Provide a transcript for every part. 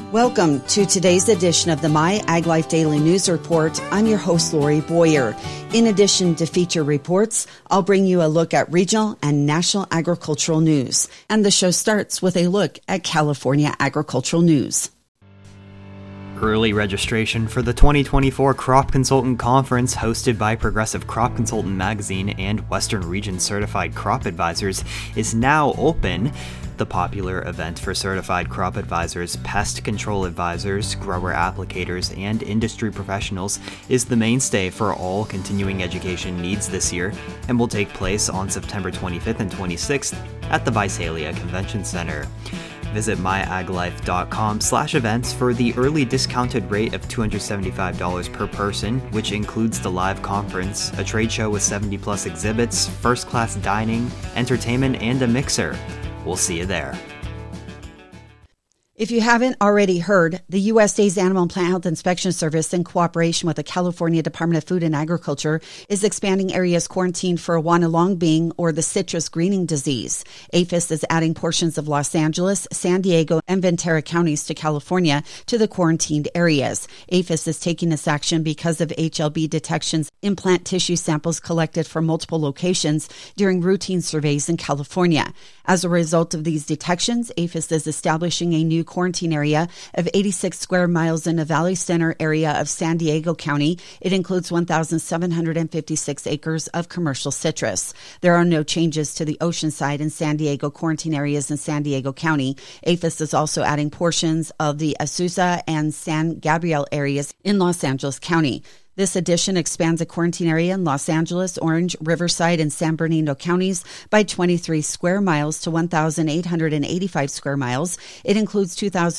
Welcome to today's edition of the My Ag Life Daily News Report. I'm your host, Lori Boyer. In addition to feature reports, I'll bring you a look at regional and national agricultural news. And the show starts with a look at California agricultural news. Early registration for the 2024 Crop Consultant Conference hosted by Progressive Crop Consultant Magazine and Western Region Certified Crop Advisors is now open. The popular event for certified crop advisors, pest control advisors, grower applicators, and industry professionals is the mainstay for all continuing education needs this year and will take place on September 25th and 26th at the Visalia Convention Center. Visit myaglife.com/events for the early discounted rate of $275 per person, which includes the live conference, a trade show with 70+ exhibits, first-class dining, entertainment, and a mixer. We'll see you there. If you haven't already heard, the USDA's Animal and Plant Health Inspection Service, in cooperation with the California Department of Food and Agriculture, is expanding areas quarantined for Wanalongbing or the citrus greening disease. APHIS is adding portions of Los Angeles, San Diego, and Ventura counties to California to the quarantined areas. APHIS is taking this action because of HLB detections in plant tissue samples collected from multiple locations during routine surveys in California. As a result of these detections, APHIS is establishing a new quarantine area of 86 square miles in the Valley Center area of San Diego County. It includes 1,756 acres of commercial citrus. There are no changes to the Oceanside and San Diego quarantine areas in San Diego County. APHIS is also adding portions of the Azusa and San Gabriel areas in Los Angeles County. This addition expands a quarantine area in Los Angeles, Orange, Riverside, and San Bernardino counties by 23 square miles to 1,885 square miles. It includes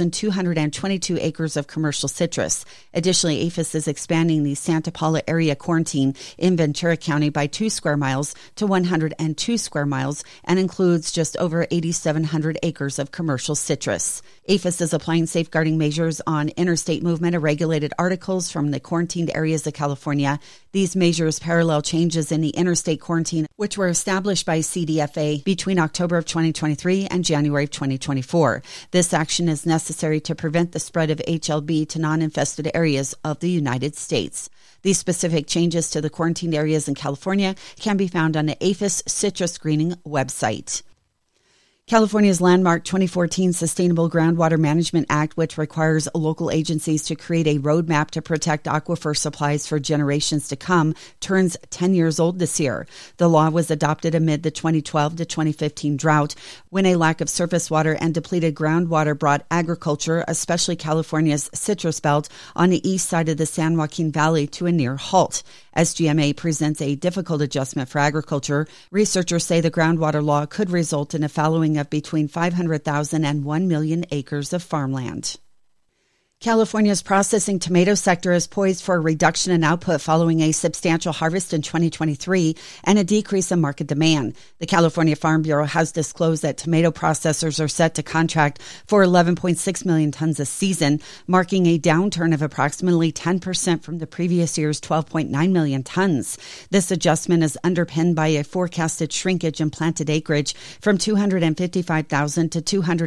2,222 acres of commercial citrus. Additionally, APHIS is expanding the Santa Paula area quarantine in Ventura County by 2 square miles to 102 square miles and includes just over 8,700 acres of commercial citrus. APHIS is applying safeguarding measures on interstate movement of regulated articles from the quarantined areas of California. These measures parallel changes in the interstate quarantine, which were established by CDFA between October of 2023 and January of 2024. This action is necessary to prevent the spread of HLB to non-infested areas of the United States. These specific changes to the quarantined areas in California can be found on the APHIS Citrus Greening website. California's landmark 2014 Sustainable Groundwater Management Act, which requires local agencies to create a roadmap to protect aquifer supplies for generations to come, turns 10 years old this year. The law was adopted amid the 2012 to 2015 drought, when a lack of surface water and depleted groundwater brought agriculture, especially California's citrus belt on the east side of the San Joaquin Valley, to a near halt. SGMA presents a difficult adjustment for agriculture. Researchers say the groundwater law could result in a fallowing of between 500,000 and 1 million acres of farmland. California's processing tomato sector is poised for a reduction in output following a substantial harvest in 2023 and a decrease in market demand. The California Farm Bureau has disclosed that tomato processors are set to contract for 11.6 million tons this season, marking a downturn of approximately 10% from the previous year's 12.9 million tons. This adjustment is underpinned by a forecasted shrinkage in planted acreage from 255,000 to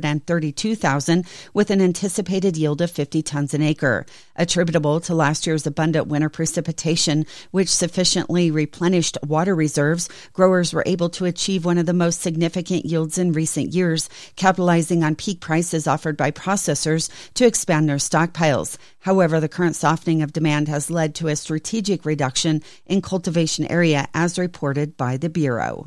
232,000, with an anticipated yield of 50 tons an acre, attributable to last year's abundant winter precipitation, which sufficiently replenished water reserves. Growers were able to achieve one of the most significant yields in recent years, capitalizing on peak prices offered by processors to expand their stockpiles. However, the current softening of demand has led to a strategic reduction in cultivation area, as reported by the Bureau.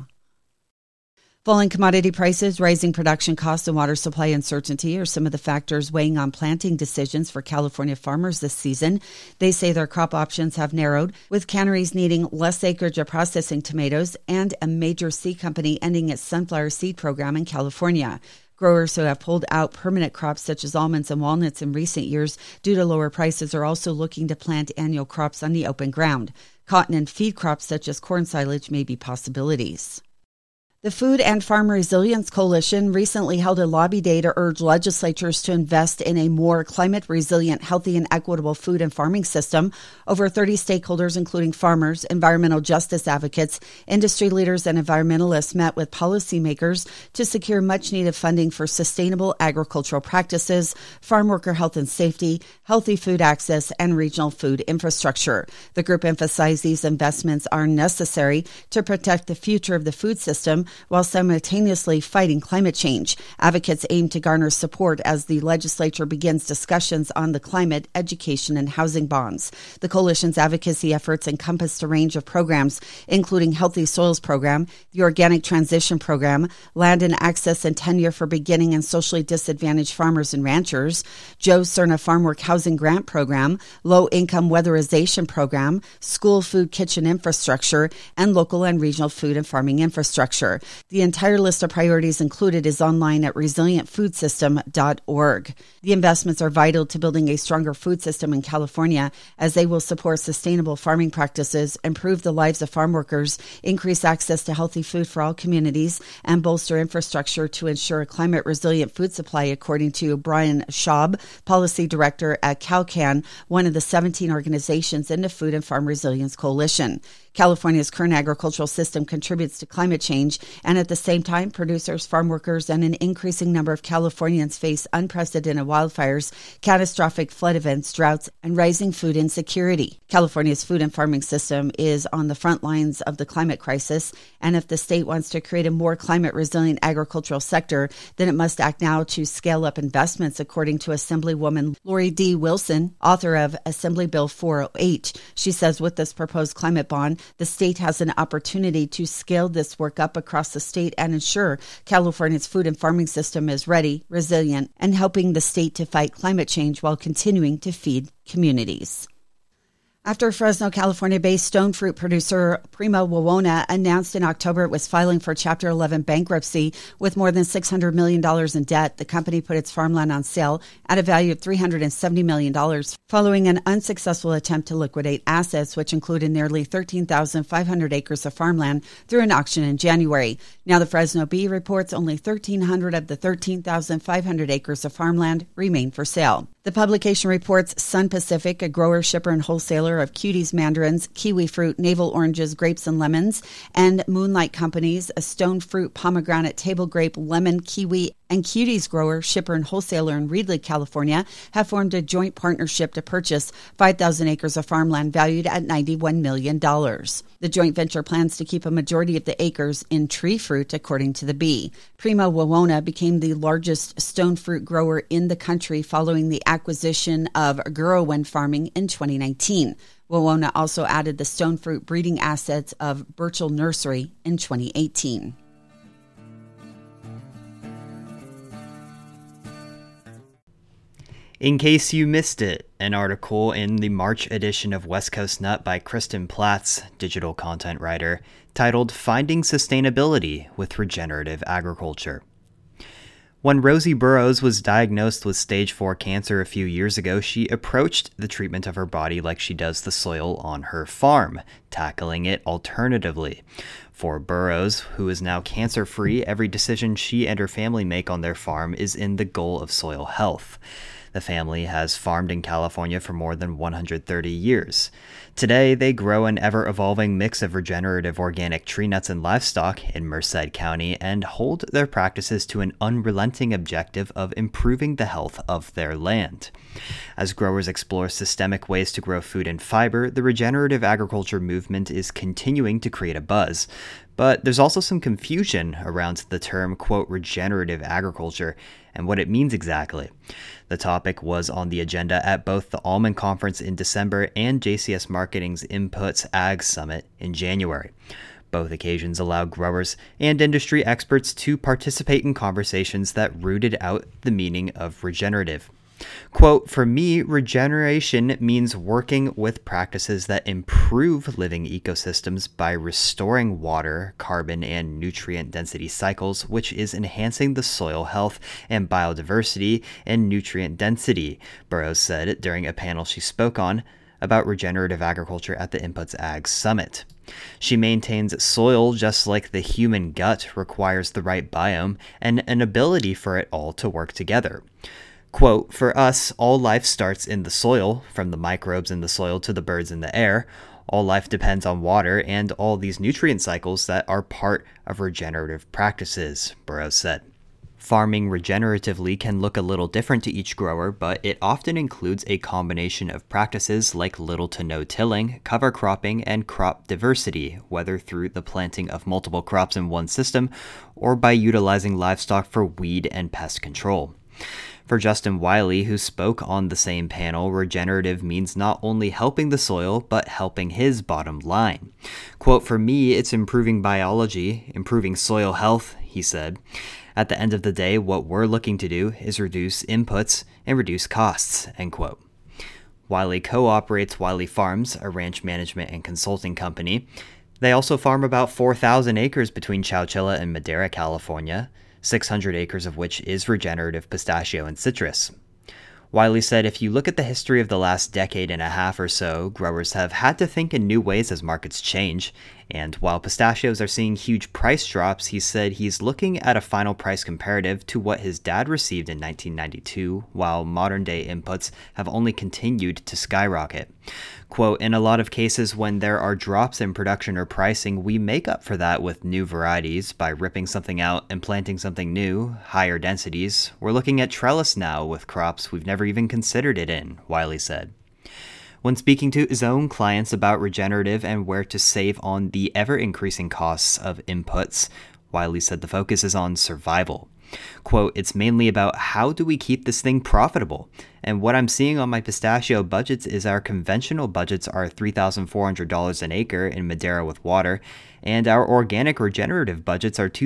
Falling commodity prices, rising production costs, and water supply uncertainty are some of the factors weighing on planting decisions for California farmers this season. They say their crop options have narrowed, with canneries needing less acreage of processing tomatoes and a major seed company ending its sunflower seed program in California. Growers who have pulled out permanent crops such as almonds and walnuts in recent years due to lower prices are also looking to plant annual crops on the open ground. Cotton and feed crops such as corn silage may be possibilities. The Food and Farm Resilience Coalition recently held a lobby day to urge legislatures to invest in a more climate-resilient, healthy, and equitable food and farming system. Over 30 stakeholders, including farmers, environmental justice advocates, industry leaders, and environmentalists, met with policymakers to secure much-needed funding for sustainable agricultural practices, farm worker health and safety, healthy food access, and regional food infrastructure. The group emphasized these investments are necessary to protect the future of the food system while simultaneously fighting climate change. Advocates aim to garner support as the legislature begins discussions on the climate, education, and housing bonds. The coalition's advocacy efforts encompassed a range of programs, including Healthy Soils Program, the Organic Transition Program, Land and Access and Tenure for Beginning and Socially Disadvantaged Farmers and Ranchers, Joe Cerna Farm Work Housing Grant Program, Low Income Weatherization Program, School Food Kitchen Infrastructure, and Local and Regional Food and Farming Infrastructure. The entire list of priorities included is online at resilientfoodsystem.org. The investments are vital to building a stronger food system in California, as they will support sustainable farming practices, improve the lives of farm workers, increase access to healthy food for all communities, and bolster infrastructure to ensure a climate-resilient food supply, according to Brian Schaub, Policy Director at CalCan, one of the 17 organizations in the Food and Farm Resilience Coalition. California's current agricultural system contributes to climate change, and at the same time, producers, farm workers, and an increasing number of Californians face unprecedented wildfires, catastrophic flood events, droughts, and rising food insecurity. California's food and farming system is on the front lines of the climate crisis, and if the state wants to create a more climate-resilient agricultural sector, then it must act now to scale up investments, according to Assemblywoman Lori D. Wilson, author of Assembly Bill 408. She says with this proposed climate bond, the state has an opportunity to scale this work up across the state and ensure California's food and farming system is ready, resilient, and helping the state to fight climate change while continuing to feed communities. After Fresno, California-based stone fruit producer Prima Wawona announced in October it was filing for Chapter 11 bankruptcy with more than $600 million in debt, the company put its farmland on sale at a value of $370 million following an unsuccessful attempt to liquidate assets, which included nearly 13,500 acres of farmland, through an auction in January. Now the Fresno Bee reports only 1,300 of the 13,500 acres of farmland remain for sale. The publication reports Sun Pacific, a grower, shipper, and wholesaler of cuties, mandarins, kiwi fruit, navel oranges, grapes, and lemons, and Moonlight Companies, a stone fruit, pomegranate, table grape, lemon, kiwi, and cuties grower, shipper, and wholesaler in Reedley, California, have formed a joint partnership to purchase 5,000 acres of farmland valued at $91 million. The joint venture plans to keep a majority of the acres in tree fruit, according to the Bee. Prima Wawona became the largest stone fruit grower in the country following the acquisition of Gurrowen Farming in 2019. Wawona also added the stone fruit breeding assets of Burchell Nursery in 2018. In case you missed it, an article in the March edition of West Coast Nut by Kristen Platts, digital content writer, titled Finding Sustainability with Regenerative Agriculture. When Rosie Burrows was diagnosed with stage 4 cancer a few years ago, she approached the treatment of her body like she does the soil on her farm, tackling it alternatively. For Burrows, who is now cancer-free, every decision she and her family make on their farm is in the goal of soil health. The family has farmed in California for more than 130 years. Today, they grow an ever-evolving mix of regenerative organic tree nuts and livestock in Merced County and hold their practices to an unrelenting objective of improving the health of their land. As growers explore systemic ways to grow food and fiber, the regenerative agriculture movement is continuing to create a buzz. But there's also some confusion around the term, quote, regenerative agriculture and what it means exactly. The topic was on the agenda at both the Almond Conference in December and JCS Marketing's Inputs Ag Summit in January. Both occasions allowed growers and industry experts to participate in conversations that rooted out the meaning of regenerative. Quote, for me, regeneration means working with practices that improve living ecosystems by restoring water, carbon, and nutrient density cycles, which is enhancing the soil health and biodiversity and nutrient density, Burrows said during a panel she spoke on. about regenerative agriculture at the Inputs Ag Summit. She maintains soil, just like the human gut, requires the right biome and an ability for it all to work together. Quote, "For us, all life starts in the soil, from the microbes in the soil to the birds in the air. All life depends on water and all these nutrient cycles that are part of regenerative practices," Burrows said. Farming regeneratively can look a little different to each grower, but it often includes a combination of practices like little to no tilling, cover cropping, and crop diversity, whether through the planting of multiple crops in one system or by utilizing livestock for weed and pest control. For Justin Wiley, who spoke on the same panel, regenerative means not only helping the soil, but helping his bottom line. Quote, "For me, it's improving biology, improving soil health," he said. "At the end of the day, what we're looking to do is reduce inputs and reduce costs," end quote. Wiley co-operates Wiley Farms, a ranch management and consulting company. They also farm about 4,000 acres between Chowchilla and Madera, California, 600 acres of which is regenerative pistachio and citrus. Wiley said, "If you look at the history of the last decade and a half or so, growers have had to think in new ways as markets change. And while pistachios are seeing huge price drops, he said he's looking at a final price comparative to what his dad received in 1992, while modern-day inputs have only continued to skyrocket. Quote, "In a lot of cases when there are drops in production or pricing, we make up for that with new varieties by ripping something out and planting something new, higher densities. We're looking at trellis now with crops we've never even considered it in," Wiley said. When speaking to his own clients about regenerative and where to save on the ever-increasing costs of inputs, Wiley said the focus is on survival. Quote, "It's mainly about how do we keep this thing profitable? And what I'm seeing on my pistachio budgets is our conventional budgets are $3,400 an acre in Madera with water, and our organic regenerative budgets are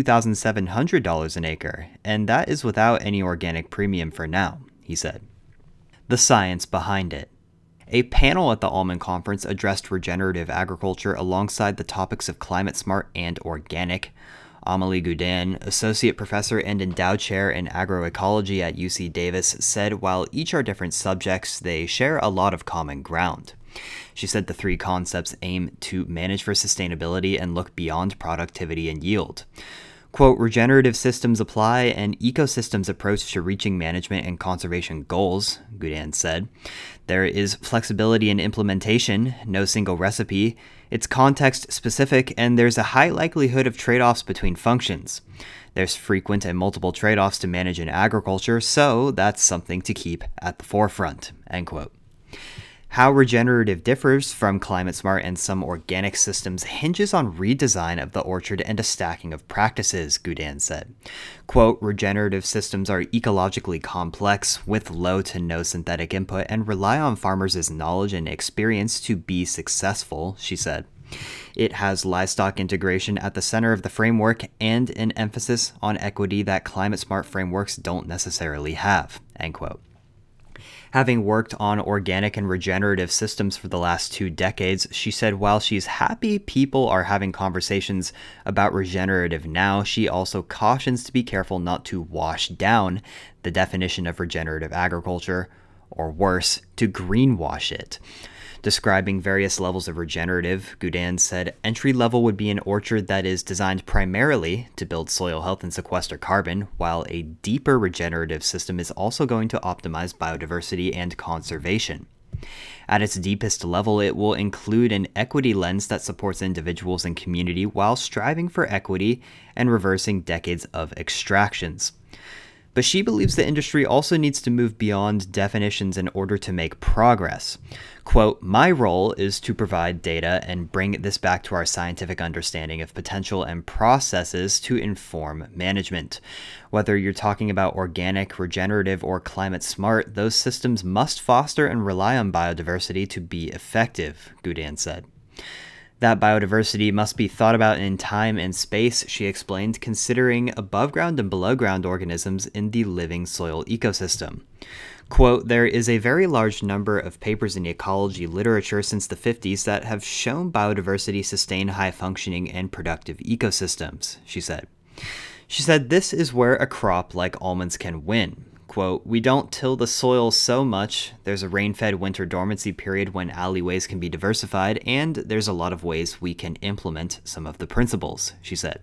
$2,700 an acre, and that is without any organic premium for now," he said. The science behind it. A panel at the Almond Conference addressed regenerative agriculture alongside the topics of climate smart and organic. Amélie Gudin, associate professor and endowed chair in agroecology at UC Davis, said while each are different subjects, they share a lot of common ground. She said the three concepts aim to manage for sustainability and look beyond productivity and yield. Quote, "Regenerative systems apply an ecosystems approach to reaching management and conservation goals," Gudin said. "There is flexibility in implementation, no single recipe. It's context specific, and there's a high likelihood of trade-offs between functions. There's frequent and multiple trade-offs to manage in agriculture, so that's something to keep at the forefront," end quote. How regenerative differs from climate smart and some organic systems hinges on redesign of the orchard and a stacking of practices, Gudin said. Quote, "Regenerative systems are ecologically complex with low to no synthetic input and rely on farmers' knowledge and experience to be successful," she said. "It has livestock integration at the center of the framework and an emphasis on equity that climate smart frameworks don't necessarily have," end quote. Having worked on organic and regenerative systems for the last 2 decades, she said while she's happy people are having conversations about regenerative now, she also cautions to be careful not to wash down the definition of regenerative agriculture, or worse, to greenwash it. Describing various levels of regenerative, Gudin said entry level would be an orchard that is designed primarily to build soil health and sequester carbon, while a deeper regenerative system is also going to optimize biodiversity and conservation. At its deepest level, it will include an equity lens that supports individuals and community while striving for equity and reversing decades of extractions. But she believes the industry also needs to move beyond definitions in order to make progress. Quote, "My role is to provide data and bring this back to our scientific understanding of potential and processes to inform management. Whether you're talking about organic, regenerative, or climate smart, those systems must foster and rely on biodiversity to be effective," Gudin said. That biodiversity must be thought about in time and space, she explained, considering above-ground and below-ground organisms in the living soil ecosystem. Quote, "There is a very large number of papers in ecology literature since the 50s that have shown biodiversity sustain high-functioning and productive ecosystems," she said. She said this is where a crop like almonds can win. Quote, "We don't till the soil so much. There's a rain-fed winter dormancy period when alleyways can be diversified, and there's a lot of ways we can implement some of the principles," she said.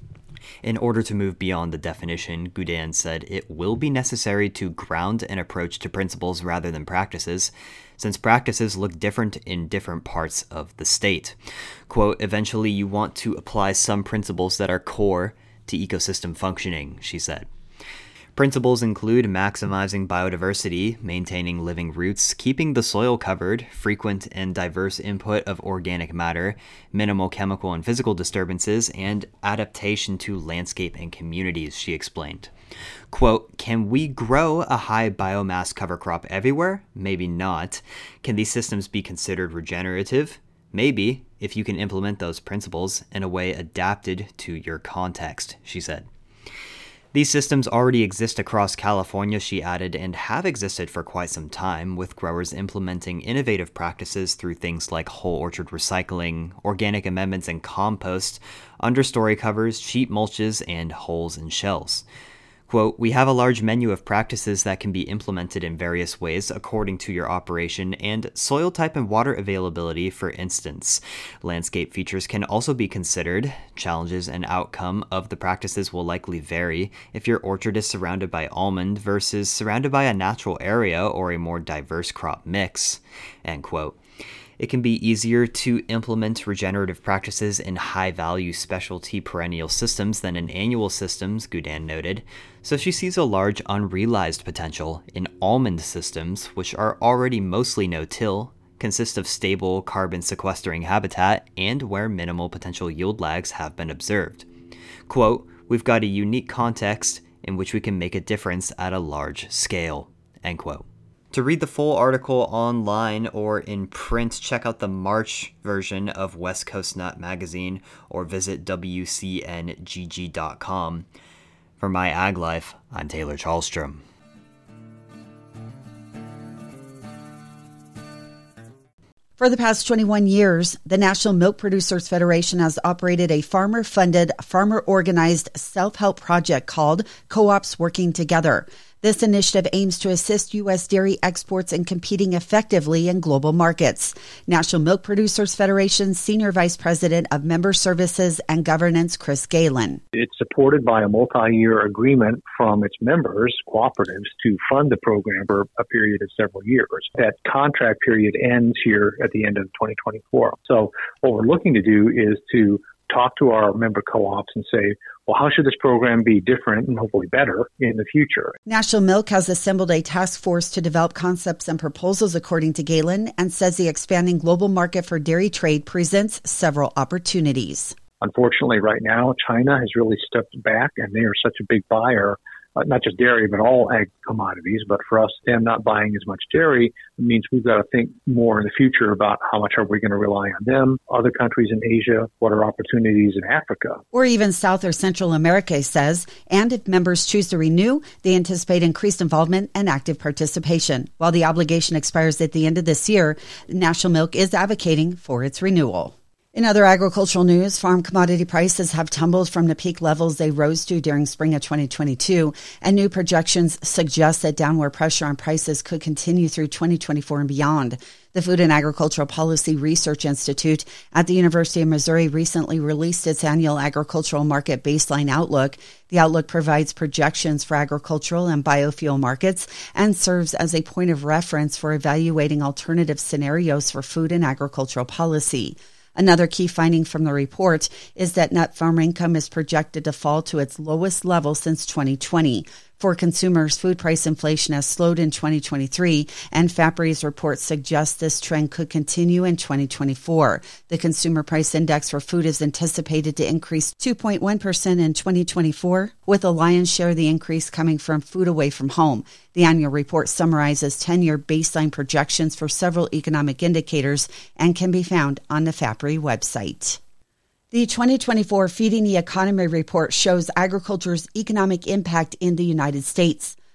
In order to move beyond the definition, Gudin said it will be necessary to ground an approach to principles rather than practices, since practices look different in different parts of the state. Quote, "Eventually you want to apply some principles that are core to ecosystem functioning," she said. Principles include maximizing biodiversity, maintaining living roots, keeping the soil covered, frequent and diverse input of organic matter, minimal chemical and physical disturbances, and adaptation to landscape and communities, she explained. Quote, "Can we grow a high biomass cover crop everywhere? Maybe not. Can these systems be considered regenerative? Maybe, if you can implement those principles in a way adapted to your context," she said. These systems already exist across California, she added, and have existed for quite some time, with growers implementing innovative practices through things like whole orchard recycling, organic amendments and compost, understory covers, sheet mulches, and holes in shells. Quote, "We have a large menu of practices that can be implemented in various ways according to your operation and soil type and water availability, for instance. Landscape features can also be considered. Challenges and outcome of the practices will likely vary if your orchard is surrounded by almond versus surrounded by a natural area or a more diverse crop mix," end quote. It can be easier to implement regenerative practices in high-value specialty perennial systems than in annual systems, Gudin noted, so she sees a large unrealized potential in almond systems, which are already mostly no-till, consist of stable carbon-sequestering habitat, and where minimal potential yield lags have been observed. Quote, "We've got a unique context in which we can make a difference at a large scale," end quote. To read the full article online or in print, check out the March version of West Coast Nut magazine or visit WCNGG.com. For My Ag Life, I'm Taylor Charlstrom. For the past 21 years, the National Milk Producers Federation has operated a farmer-funded, farmer-organized self-help project called Co-ops Working Together. This initiative aims to assist U.S. dairy exports in competing effectively in global markets. National Milk Producers Federation Senior Vice President of Member Services and Governance, Chris Galen. It's supported by a multi-year agreement from its members, cooperatives, to fund the program for a period of several years. That contract period ends here at the end of 2024. So what we're looking to do is to talk to our member co-ops and say, well, how should this program be different and hopefully better in the future? National Milk has assembled a task force to develop concepts and proposals, according to Galen, and says the expanding global market for dairy trade presents several opportunities. Unfortunately, right now, China has really stepped back, and they are such a big buyer, not just dairy, but all ag commodities. But for us, them not buying as much dairy means we've got to think more in the future about how much are we going to rely on them, other countries in Asia, what are opportunities in Africa. Or even South or Central America, he says. And if members choose to renew, they anticipate increased involvement and active participation. While the obligation expires at the end of this year, National Milk is advocating for its renewal. In other agricultural news, farm commodity prices have tumbled from the peak levels they rose to during spring of 2022, and new projections suggest that downward pressure on prices could continue through 2024 and beyond. The Food and Agricultural Policy Research Institute at the University of Missouri recently released its annual agricultural market baseline outlook. The outlook provides projections for agricultural and biofuel markets and serves as a point of reference for evaluating alternative scenarios for food and agricultural policy. Another key finding from the report is that net farm income is projected to fall to its lowest level since 2020. For consumers, food price inflation has slowed in 2023, and FAPRI's report suggests this trend could continue in 2024. The Consumer Price Index for food is anticipated to increase 2.1% in 2024, with a lion's share of the increase coming from food away from home. The annual report summarizes 10-year baseline projections for several economic indicators and can be found on the FAPRI website. The 2024 Feeding the Economy report shows agriculture's economic impact in the United States.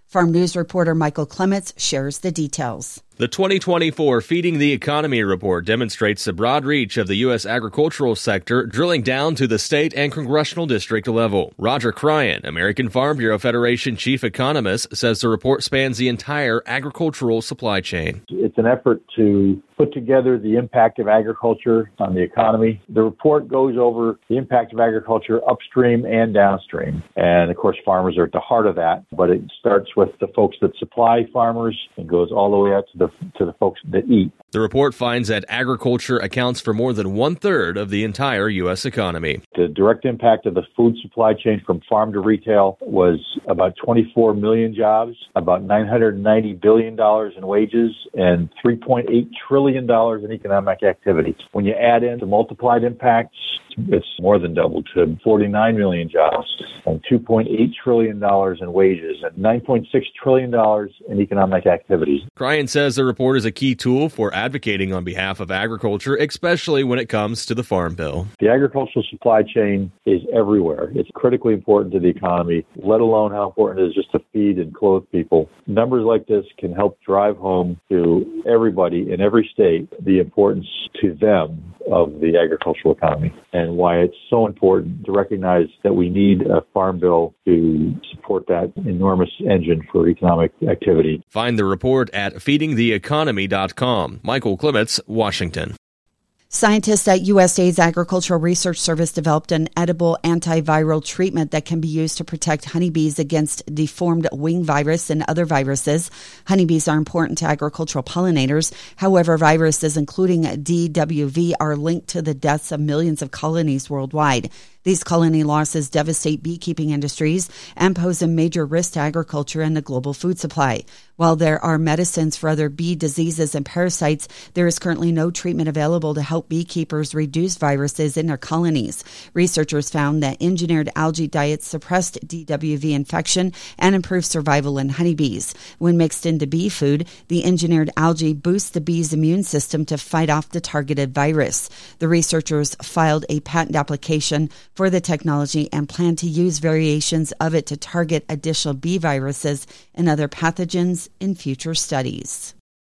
Farm News reporter Michael Clements shares the details. The 2024 Feeding the Economy report demonstrates the broad reach of the U.S. agricultural sector, drilling down to the state and congressional district level. Roger Cryan, American Farm Bureau Federation chief economist, says the report spans the entire agricultural supply chain. It's an effort to put together the impact of agriculture on the economy. The report goes over the impact of agriculture upstream and downstream. And of course, farmers are at the heart of that, but it starts with the folks that supply farmers and goes all the way out to the folks that eat. The report finds that agriculture accounts for more than 1/3 of the entire U.S. economy. The direct impact of the food supply chain from farm to retail was about 24 million jobs, about $990 billion in wages, and $3.8 trillion in economic activity. When you add in the multiplied impacts, it's more than doubled to 49 million jobs and $2.8 trillion in wages and $9.6 trillion in economic activity. Cryan says the report is a key tool for advocating on behalf of agriculture, especially when it comes to the Farm Bill. The agricultural supply chain is everywhere. It's critically important to the economy, let alone how important it is just to feed and clothe people. Numbers like this can help drive home to everybody in every state the importance to them of the agricultural economy and why it's so important to recognize that we need a farm bill to support that enormous engine for economic activity. Find the report at feedingtheeconomy.com. Michael Clements, Washington. Scientists at USDA's Agricultural Research Service developed an edible antiviral treatment that can be used to protect honeybees against deformed wing virus and other viruses. Honeybees are important to agricultural pollinators. However, viruses including DWV are linked to the deaths of millions of colonies worldwide. These colony losses devastate beekeeping industries and pose a major risk to agriculture and the global food supply. While there are medicines for other bee diseases and parasites, there is currently no treatment available to help beekeepers reduce viruses in their colonies. Researchers found that engineered algae diets suppressed DWV infection and improved survival in honeybees. When mixed into bee food, the engineered algae boosts the bee's immune system to fight off the targeted virus. The researchers filed a patent application for the technology and plan to use variations of it to target additional bee viruses and other pathogens in future studies.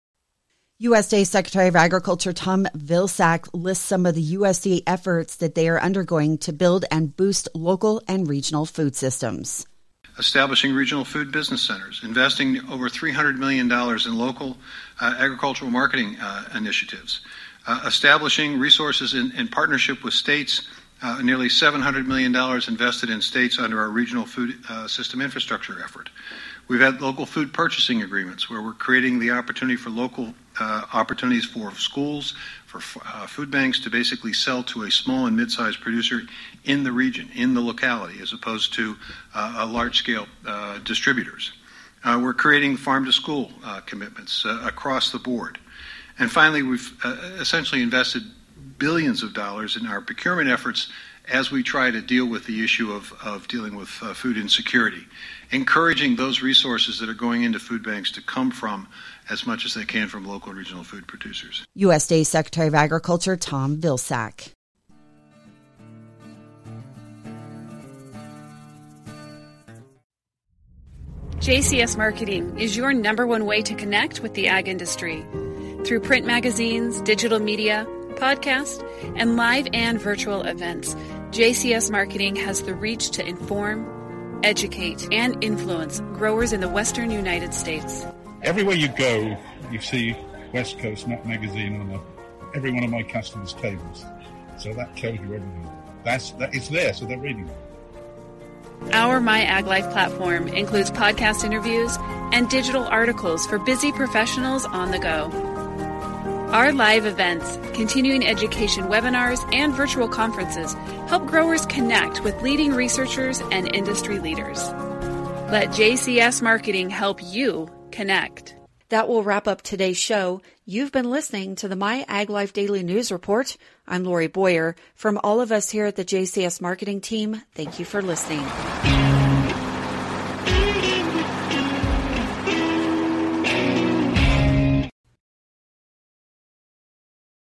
USDA Secretary of Agriculture Tom Vilsack lists some of the USDA efforts that they are undergoing to build and boost local and regional food systems. Establishing regional food business centers, investing over $300 million in local agricultural marketing initiatives, establishing resources in partnership with states. Nearly $700 million invested in states under our regional food system infrastructure effort. We've had local food purchasing agreements where we're creating the opportunity for local opportunities for schools, for food banks to basically sell to a small and mid-sized producer in the region, in the locality, as opposed to large-scale distributors. We're creating farm-to-school commitments across the board. And finally, we've essentially invested billions of dollars in our procurement efforts as we try to deal with the issue of dealing with food insecurity, encouraging those resources that are going into food banks to come from as much as they can from local and regional food producers. USDA Secretary of Agriculture Tom Vilsack. JCS Marketing is your number one way to connect with the ag industry. Through print magazines, digital media, podcast, and live and virtual events, JCS Marketing has the reach to inform, educate, and influence growers in the western United States. Everywhere you go, you see West Coast Nut Magazine on every one of my customers' tables. So that tells you everything. It's there, so they're reading it. Our My Ag Life platform includes podcast interviews and digital articles for busy professionals on the go. Our live events, continuing education webinars, and virtual conferences help growers connect with leading researchers and industry leaders. Let JCS Marketing help you connect. That will wrap up today's show. You've been listening to the My Ag Life Daily News Report. I'm Lori Boyer. From all of us here at the JCS Marketing team, thank you for listening.